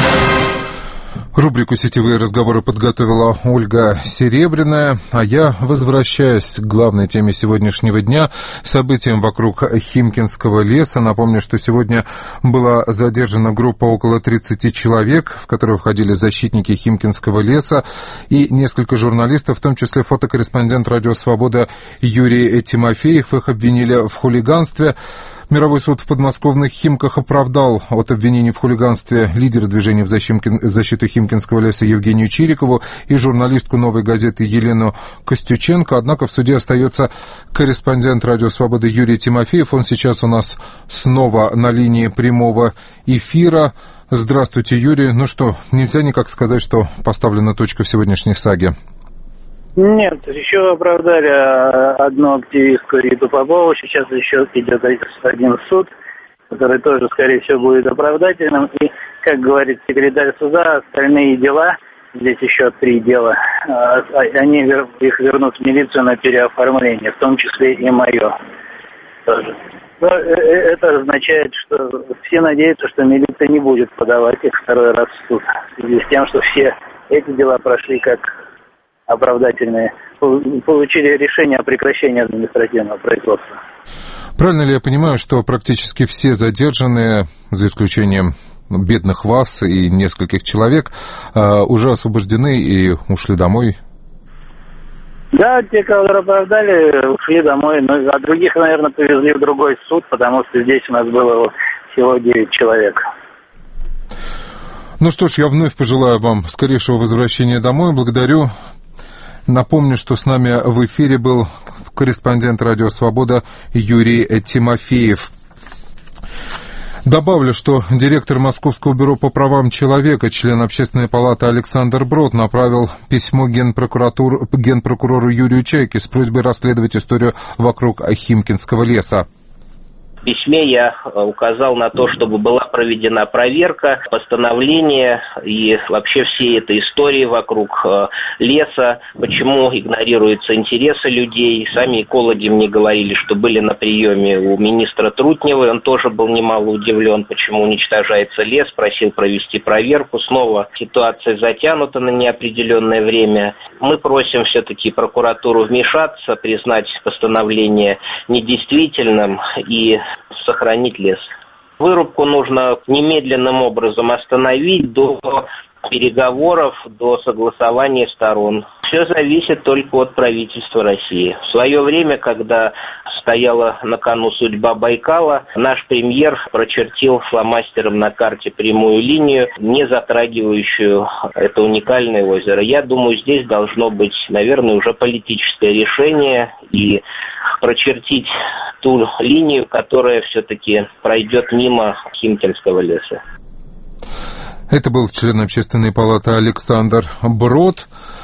Speaker 1: Рубрику «Сетевые разговоры» подготовила Ольга Серебряная, а я возвращаюсь к главной теме сегодняшнего дня, событиям вокруг Химкинского леса. Напомню, что сегодня была задержана группа около 30 человек, в которую входили защитники Химкинского леса и несколько журналистов, в том числе фотокорреспондент «Радио Свобода» Юрий Тимофеев. Их обвинили в хулиганстве. Мировой суд в подмосковных Химках оправдал от обвинений в хулиганстве лидера движения в защиту Химкинского леса Евгению Чирикову и журналистку «Новой газеты» Елену Костюченко. Однако в суде остается корреспондент «Радио Свобода» Юрий Тимофеев. Он сейчас у нас снова на линии прямого эфира. Здравствуйте, Юрий. Ну что, нельзя никак сказать, что поставлена точка в сегодняшней саге?
Speaker 2: Нет, еще оправдали одну активистку Риту Попову. Сейчас еще идет один суд, который тоже, скорее всего, будет оправдательным. И, как говорит секретарь суда, остальные дела, здесь еще 3 дела, они их вернут в милицию на переоформление, в том числе и мое тоже. Но это означает, что все надеются, что милиция не будет подавать их второй раз в суд, в связи с тем, что все эти дела прошли как оправдательные, получили решение о прекращении административного производства.
Speaker 1: Правильно ли я понимаю, что практически все задержанные, за исключением бедных вас и нескольких человек, уже освобождены и ушли домой?
Speaker 2: Да, те, кого оправдали, ушли домой, а других, наверное, повезли в другой суд, потому что здесь у нас было всего 9 человек.
Speaker 1: Ну что ж, я вновь пожелаю вам скорейшего возвращения домой. Благодарю. Напомню, что с нами в эфире был корреспондент «Радио Свобода» Юрий Тимофеев. Добавлю, что директор Московского бюро по правам человека, член Общественной палаты Александр Брод направил письмо генпрокурору Юрию Чайке с просьбой расследовать историю вокруг Химкинского леса.
Speaker 19: В письме я указал на то, чтобы была проведена проверка, постановление и вообще всей этой истории вокруг леса, почему игнорируются интересы людей. Сами экологи мне говорили, что были на приеме у министра Трутнева, он тоже был немало удивлен, почему уничтожается лес, просил провести проверку. Снова ситуация затянута на неопределенное время. Мы просим все-таки прокуратуру вмешаться, признать постановление недействительным и сохранить лес. Вырубку нужно немедленным образом остановить до переговоров, до согласования сторон. Все зависит только от правительства России. В свое время, когда стояла на кону судьба Байкала, наш премьер прочертил фломастером на карте прямую линию, не затрагивающую это уникальное озеро. Я думаю, здесь должно быть, наверное, уже политическое решение и прочертить ту линию, которая все-таки пройдет мимо Химкинского леса.
Speaker 1: Это был член Общественной палаты Александр Брод.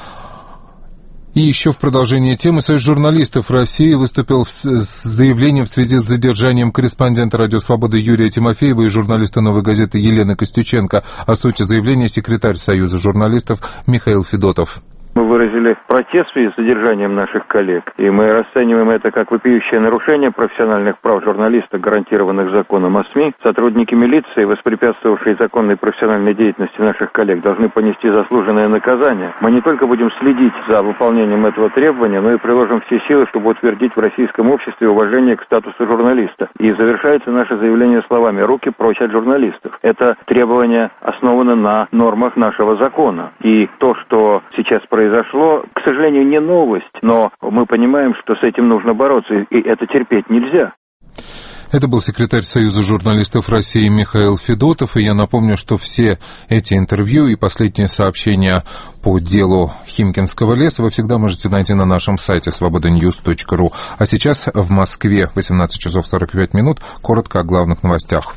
Speaker 1: И еще в продолжение темы Союз журналистов России выступил с заявлением в связи с задержанием корреспондента «Радио Свобода» Юрия Тимофеева и журналиста «Новой газеты» Елены Костюченко. О сути заявления секретарь Союза журналистов Михаил Федотов.
Speaker 3: Мы выразили протест в связи с задержанием наших коллег, и мы расцениваем это как вопиющее нарушение профессиональных прав журналиста, гарантированных законом о СМИ. Сотрудники милиции, воспрепятствовавшие законной профессиональной деятельности наших коллег, должны понести заслуженное наказание. Мы не только будем следить за выполнением этого требования, но и приложим все силы, чтобы утвердить в российском обществе уважение к статусу журналиста. И завершается наше заявление словами «руки прочь от журналистов». Это требование основано на нормах нашего закона. И то, что сейчас произошло, к сожалению, не новость, но мы понимаем, что с этим нужно бороться, и это терпеть нельзя.
Speaker 1: Это был секретарь Союза журналистов России Михаил Федотов, и я напомню, что все эти интервью и последние сообщения по делу Химкинского леса вы всегда можете найти на нашем сайте svobodanews.ru. А сейчас в Москве 18 часов 45 минут. Коротко о главных новостях.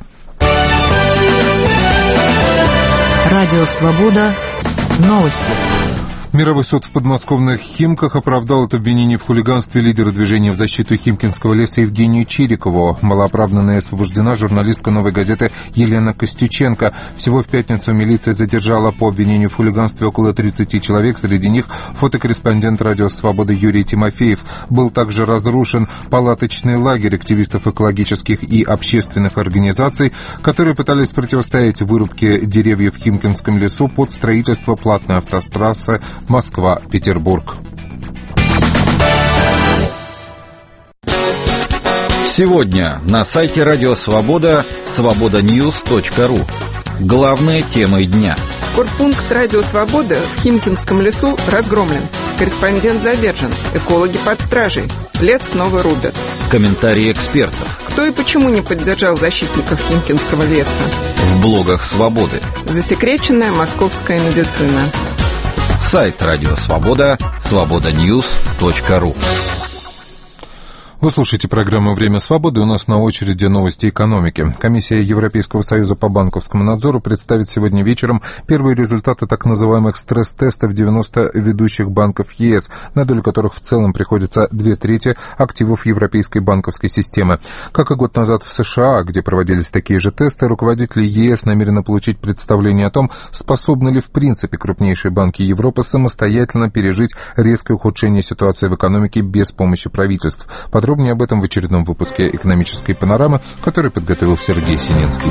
Speaker 7: Радио «Свобода». Новости.
Speaker 1: Мировой суд в подмосковных Химках оправдал это обвинение в хулиганстве лидера движения в защиту Химкинского леса Евгению Чирикову. Была оправдана и освобождена журналистка «Новой газеты» Елена Костюченко. Всего в пятницу милиция задержала по обвинению в хулиганстве около 30 человек. Среди них фотокорреспондент «Радио Свобода» Юрий Тимофеев. Был также разрушен палаточный лагерь активистов экологических и общественных организаций, которые пытались противостоять вырубке деревьев в Химкинском лесу под строительство платной автотрассы Москва-Петербург.
Speaker 20: Сегодня на сайте Радио Свобода свободаnews.ру. Главные темы дня.
Speaker 21: Корпункт «Радио Свобода» в Химкинском лесу разгромлен. Корреспондент задержан. Экологи под стражей. Лес снова рубят.
Speaker 20: Комментарии экспертов.
Speaker 21: Кто и почему не поддержал защитников Химкинского леса?
Speaker 20: В блогах Свободы.
Speaker 21: Засекреченная московская медицина.
Speaker 20: Сайт Радио Свобода свободаnews.ру.
Speaker 1: Вы слушаете программу «Время свободы». У нас на очереди новости экономики. Комиссия Европейского союза по банковскому надзору представит сегодня вечером первые результаты так называемых стресс-тестов 90 ведущих банков ЕС, на долю которых в целом приходится 2/3 активов европейской банковской системы. Как и год назад в США, где проводились такие же тесты, руководители ЕС намерены получить представление о том, способны ли в принципе крупнейшие банки Европы самостоятельно пережить резкое ухудшение ситуации в экономике без помощи правительств. Подробнее об этом в очередном выпуске «Экономической панорамы», который подготовил Сергей Синенский.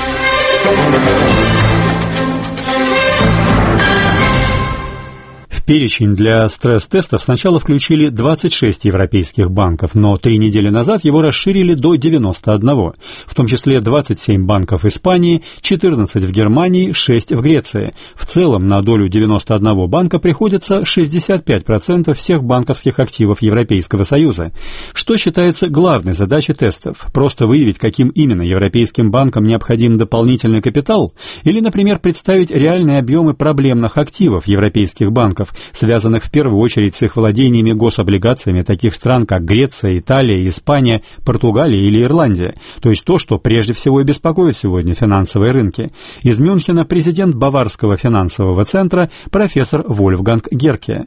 Speaker 22: В перечень для стресс-тестов сначала включили 26 европейских банков, но 3 недели назад его расширили до 91, в том числе 27 банков Испании, 14 в Германии, 6 в Греции. В целом на долю 91 банка приходится 65% всех банковских активов Европейского Союза. Что считается главной задачей тестов? Просто выявить, каким именно европейским банкам необходим дополнительный капитал? Или, например, представить реальные объемы проблемных активов европейских банков, связанных в первую очередь с их владениями гособлигациями таких стран, как Греция, Италия, Испания, Португалия или Ирландия. То есть то, что прежде всего и беспокоит сегодня финансовые рынки. Из Мюнхена президент Баварского финансового центра профессор Вольфганг Герке.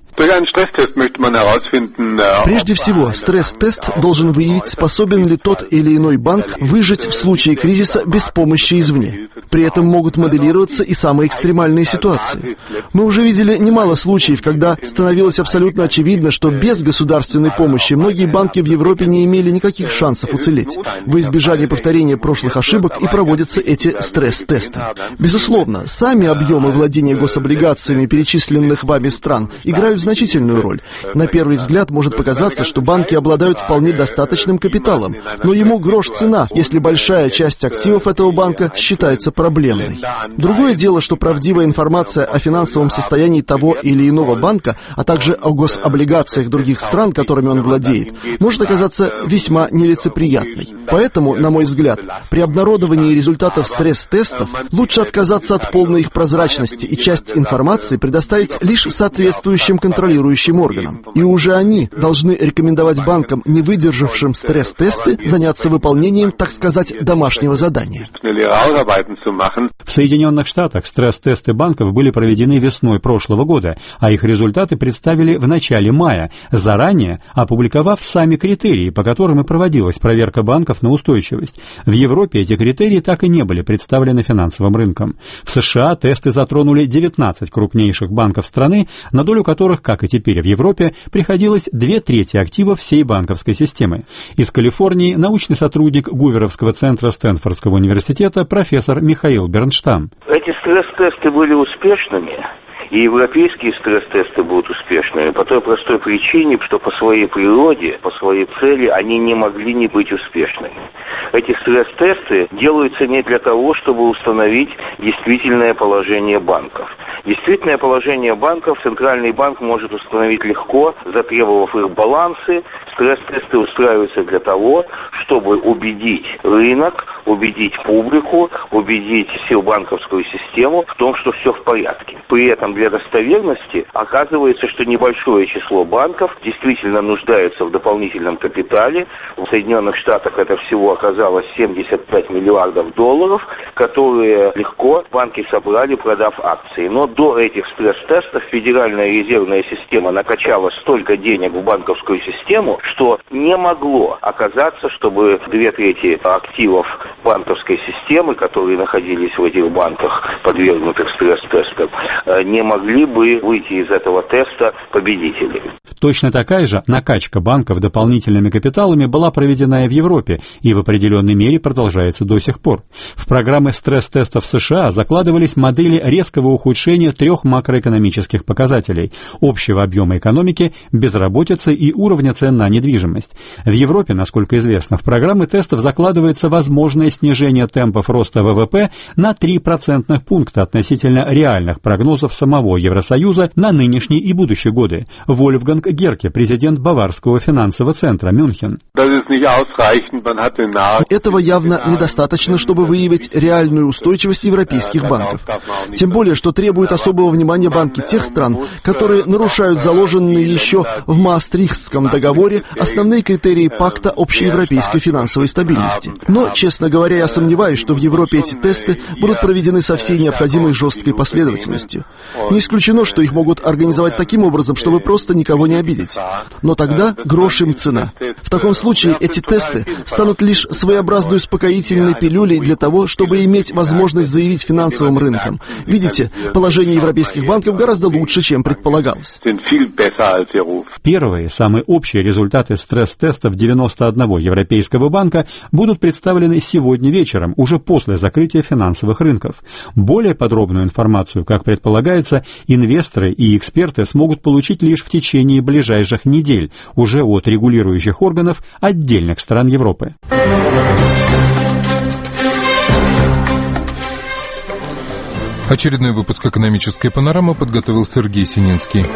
Speaker 23: Прежде всего, стресс-тест должен выявить, способен ли тот или иной банк выжить в случае кризиса без помощи извне. При этом могут моделироваться и самые экстремальные ситуации. Мы уже видели немало случаев, когда становилось абсолютно очевидно, что без государственной помощи многие банки в Европе не имели никаких шансов уцелеть. Во избежание повторения прошлых ошибок и проводятся эти стресс-тесты. Безусловно, сами объемы владения гособлигациями перечисленных вами стран играют значительную роль. На первый взгляд может показаться, что банки обладают вполне достаточным капиталом, но ему грош цена, если большая часть активов этого банка считается проблемной. Другое дело, что правдивая информация о финансовом состоянии того или иного банка, а также о гособлигациях других стран, которыми он владеет, может оказаться весьма нелицеприятной. Поэтому, на мой взгляд, при обнародовании результатов стресс-тестов лучше отказаться от полной их прозрачности и часть информации предоставить лишь соответствующим контролирующим органам. И уже они должны рекомендовать банкам, не выдержавшим стресс-тесты, заняться выполнением, так сказать, домашнего задания.
Speaker 22: В Соединенных Штатах стресс-тесты банков были проведены весной прошлого года, а их результаты представили в начале мая, заранее опубликовав сами критерии, по которым и проводилась проверка банков на устойчивость. В Европе эти критерии так и не были представлены финансовым рынкам. В США тесты затронули 19 крупнейших банков страны, на долю которых, как и теперь в Европе, приходилось 2/3 активов всей банковской системы. Из Калифорнии научный сотрудник Гуверовского центра Стэнфордского университета профессор Михаил Бернштам.
Speaker 24: Эти стресс-тесты были успешными, и европейские стресс-тесты будут успешными по той простой причине, что по своей природе, по своей цели они не могли не быть успешными. Эти стресс-тесты делаются не для того, чтобы установить действительное положение банков. Действительное положение банков Центральный банк может установить легко, затребовав их балансы. Стресс-тесты устраиваются для того, чтобы убедить рынок убедить публику, убедить всю банковскую систему в том, что все в порядке. При этом для достоверности оказывается, что небольшое число банков действительно нуждаются в дополнительном капитале. В Соединенных Штатах это всего оказалось 75 миллиардов долларов, которые легко банки собрали, продав акции. Но до этих стресс-тестов Федеральная резервная система накачала столько денег в банковскую систему, что не могло оказаться, чтобы 2/3 активов банковской системы, которые находились в этих банках, подвергнутых стресс-тестам, не могли бы выйти из этого теста победителями.
Speaker 22: Точно такая же накачка банков дополнительными капиталами была проведена и в Европе, и в определенной мере продолжается до сих пор. В программы стресс-тестов США закладывались модели резкого ухудшения 3 макроэкономических показателей – общего объема экономики, безработицы и уровня цен на недвижимость. В Европе, насколько известно, в программы тестов закладывается возможное снижение темпов роста ВВП на 3 процентных пункта относительно реальных прогнозов самого Евросоюза на нынешние и будущие годы. Вольфганг Герке, президент Баварского финансового центра Мюнхен.
Speaker 23: Этого явно недостаточно, чтобы выявить реальную устойчивость европейских банков. Тем более, что требует особого внимания банки тех стран, которые нарушают заложенные еще в Маастрихтском договоре основные критерии пакта общеевропейской финансовой стабильности. Но, честно говоря, я сомневаюсь, что в Европе эти тесты будут проведены со всей необходимой жесткой последовательностью. Не исключено, что их могут организовать таким образом, чтобы просто никого не обидеть. Но тогда грош им цена. В таком случае эти тесты станут лишь своеобразной успокоительной пилюлей для того, чтобы иметь возможность заявить финансовым рынкам: видите, положение европейских банков гораздо лучше, чем предполагалось.
Speaker 22: Первые, самые общие результаты стресс-тестов 91 европейского банка будут представлены сегодня вечером, уже после закрытия финансовых рынков. Более подробную информацию, как предполагается, инвесторы и эксперты смогут получить лишь в течение ближайших недель, уже от регулирующих органов отдельных стран Европы.
Speaker 1: Очередной выпуск «Экономической панорамы» подготовил Сергей Сининский.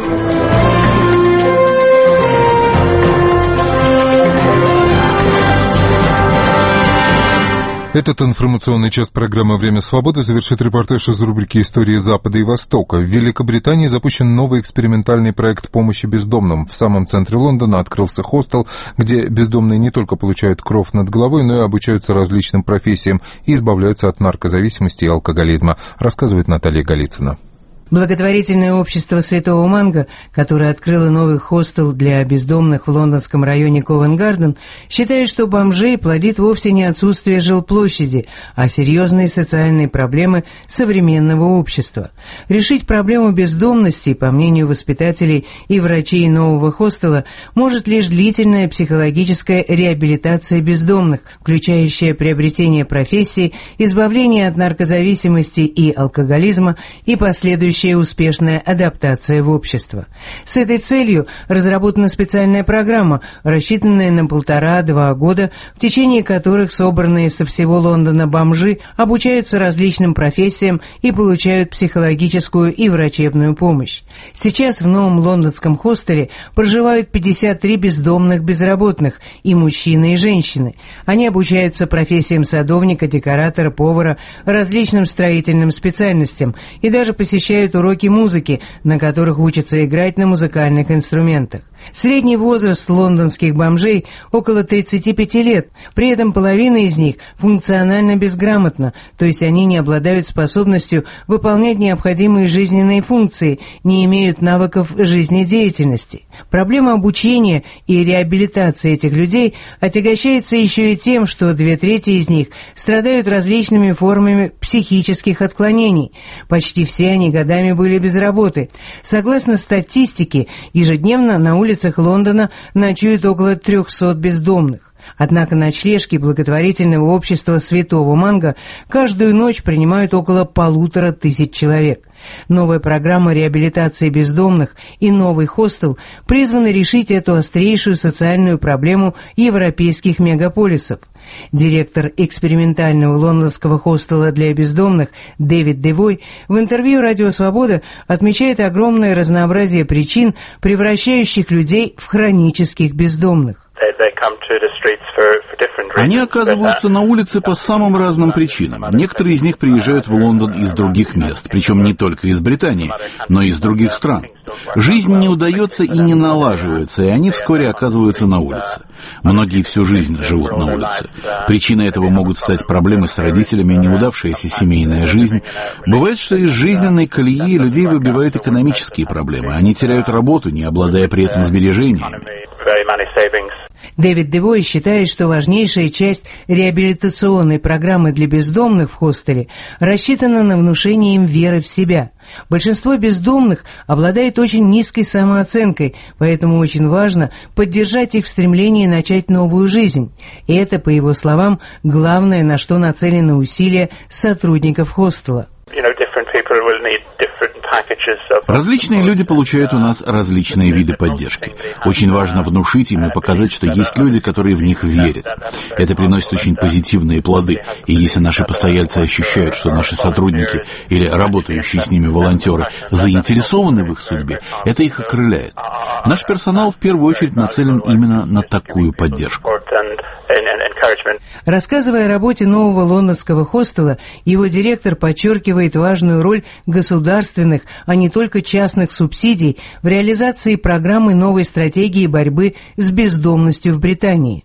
Speaker 1: Этот информационный час программы «Время свободы» завершит репортаж из рубрики «Истории Запада и Востока». В Великобритании запущен новый экспериментальный проект помощи бездомным. В самом центре Лондона открылся хостел, где бездомные не только получают кров над головой, но и обучаются различным профессиям и избавляются от наркозависимости и алкоголизма, рассказывает Наталья Голицына.
Speaker 4: Благотворительное общество Святого Манго, которое открыло новый хостел для бездомных в лондонском районе Ковент-Гарден, считает, что бомжей плодит вовсе не отсутствие жилплощади, а серьезные социальные проблемы современного общества. Решить проблему бездомности, по мнению воспитателей и врачей нового хостела, может лишь длительная психологическая реабилитация бездомных, включающая приобретение профессии, избавление от наркозависимости и алкоголизма и последующее успешная адаптация в общество. С этой целью разработана специальная программа, рассчитанная на 1,5-2 года, в течение которых собранные со всего Лондона бомжи обучаются различным профессиям и получают психологическую и врачебную помощь. Сейчас в новом лондонском хостеле проживают 53 бездомных безработных, и мужчины, и женщины. Они обучаются профессиям садовника, декоратора, повара, различным строительным специальностям и даже посещают уроки музыки, на которых учатся играть на музыкальных инструментах. Средний возраст лондонских бомжей около 35 лет, при этом половина из них функционально безграмотна, то есть они не обладают способностью выполнять необходимые жизненные функции, не имеют навыков жизнедеятельности. Проблема обучения и реабилитации этих людей отягощается еще и тем, что 2/3 из них страдают различными формами психических отклонений. Почти все они годами были без работы. Согласно статистике, ежедневно на улицах Лондона ночуют около 300 бездомных. Однако ночлежки благотворительного общества Святого Манго каждую ночь принимают около 1500 человек. Новая программа реабилитации бездомных и новый хостел призваны решить эту острейшую социальную проблему европейских мегаполисов. Директор экспериментального лондонского хостела для бездомных Дэвид Девой в интервью «Радио Свобода» отмечает огромное разнообразие причин, превращающих людей в хронических бездомных.
Speaker 5: Они оказываются на улице по самым разным причинам. Некоторые из них приезжают в Лондон из других мест, причем не только из Британии, но и из других стран. Жизнь не удается и не налаживается, и они вскоре оказываются на улице. Многие всю жизнь живут на улице. Причиной этого могут стать проблемы с родителями, неудавшаяся семейная жизнь. Бывает, что из жизненной колеи людей выбивают экономические проблемы. Они теряют работу, не обладая при этом сбережениями.
Speaker 4: Дэвид Девой считает, что важнейшая часть реабилитационной программы для бездомных в хостеле рассчитана на внушение им веры в себя. Большинство бездомных обладает очень низкой самооценкой, поэтому очень важно поддержать их в стремлении начать новую жизнь. И это, по его словам, главное, на что нацелены усилия сотрудников хостела.
Speaker 5: Различные люди получают у нас различные виды поддержки. Очень важно внушить им и показать, что есть люди, которые в них верят. Это приносит очень позитивные плоды. И если наши постояльцы ощущают, что наши сотрудники или работающие с ними волонтеры заинтересованы в их судьбе, это их окрыляет. Наш персонал в первую очередь нацелен именно на такую поддержку.
Speaker 4: Рассказывая о работе нового лондонского хостела, его директор подчеркивает важную роль государственных, а не только частных субсидий в реализации программы новой стратегии борьбы с бездомностью в Британии.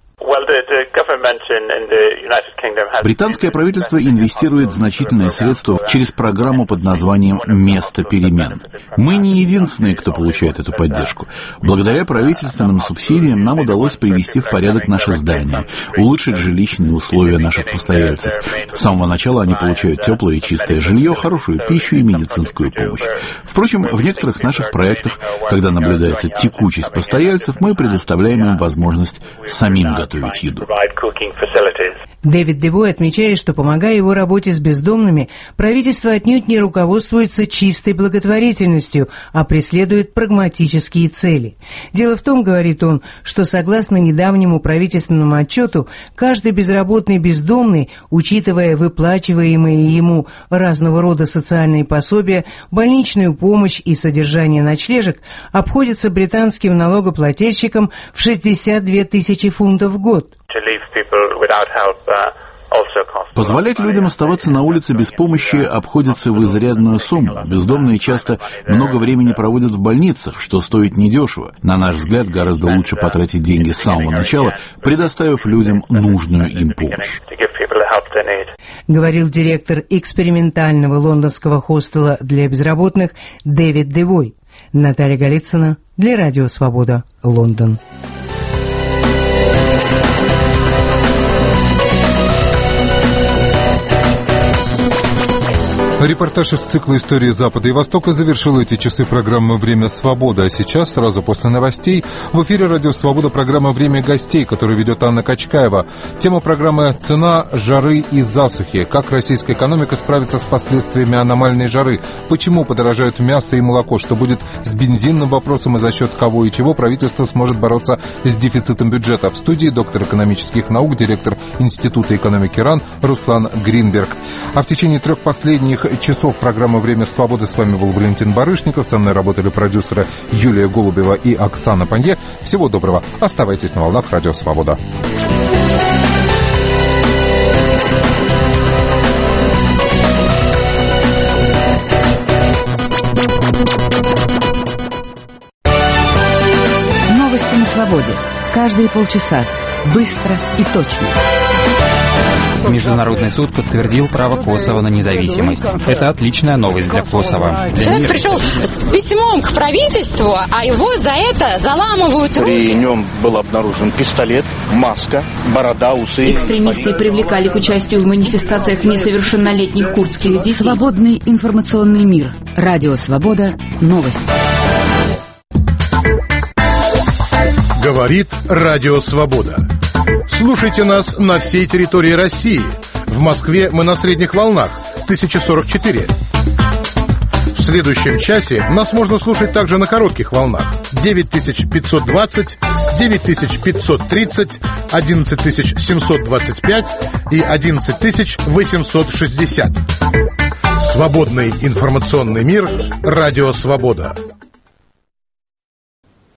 Speaker 5: Британское правительство инвестирует значительные средства через программу под названием «Место перемен». Мы не единственные, кто получает эту поддержку. Благодаря правительственным субсидиям нам удалось привести в порядок наши здания, улучшить жилищные условия наших постояльцев. С самого начала они получают теплое и чистое жилье, хорошую пищу и медицинскую помощь. Впрочем, в некоторых наших проектах, когда наблюдается текучесть постояльцев, мы предоставляем им возможность самим готовить еду.
Speaker 4: Дэвид Девой отмечает, что, помогая его работе с бездомными, правительство отнюдь не руководствуется чистой благотворительностью, а преследует прагматические цели. Дело в том, говорит он, что согласно недавнему правительственному отчету, каждый безработный бездомный, учитывая выплачиваемые ему разного рода социальные пособия, больничную помощь и содержание ночлежек, обходится британским налогоплательщикам в 62 тысячи фунтов в год.
Speaker 5: Позволять людям оставаться на улице без помощи обходится в изрядную сумму. Бездомные часто много времени проводят в больницах, что стоит недешево. На наш взгляд, гораздо лучше потратить деньги с самого начала, предоставив людям нужную им помощь.
Speaker 4: Говорил директор экспериментального лондонского хостела для безработных Дэвид Девой. Наталья Голицына для Радио Свобода, Лондон.
Speaker 1: Репортаж из цикла «Истории Запада и Востока» завершил эти часы программы «Время свободы». А сейчас, сразу после новостей, в эфире «Радио Свобода» программа «Время гостей», которую ведет Анна Качкаева. Тема программы «Цена жары и засухи». Как российская экономика справится с последствиями аномальной жары? Почему подорожают мясо и молоко? Что будет с бензинным вопросом и за счет кого и чего правительство сможет бороться с дефицитом бюджета? В студии доктор экономических наук, директор Института экономики РАН Руслан Гринберг. А в течение 3 последних часов программы «Время свободы» с вами был Валентин Барышников. Со мной работали продюсеры Юлия Голубева и Оксана Панье. Всего доброго. Оставайтесь на волнах «Радио Свобода».
Speaker 7: Новости на свободе. Каждые полчаса. Быстро и точно.
Speaker 6: Международный суд подтвердил право Косово на независимость. Это отличная новость для Косово.
Speaker 8: Человек пришел с письмом к правительству, а его за это заламывают руки.
Speaker 10: При нем был обнаружен пистолет, маска, борода, усы.
Speaker 25: Экстремисты привлекали к участию в манифестациях несовершеннолетних курдских детей.
Speaker 7: Свободный информационный мир. Радио Свобода. Новости.
Speaker 26: Говорит Радио Свобода. Слушайте нас на всей территории России. В Москве мы на средних волнах 1044. В следующем часе нас можно слушать также на коротких волнах 9520, 9530, 11725 и 11860. Свободный информационный мир. Радио Свобода.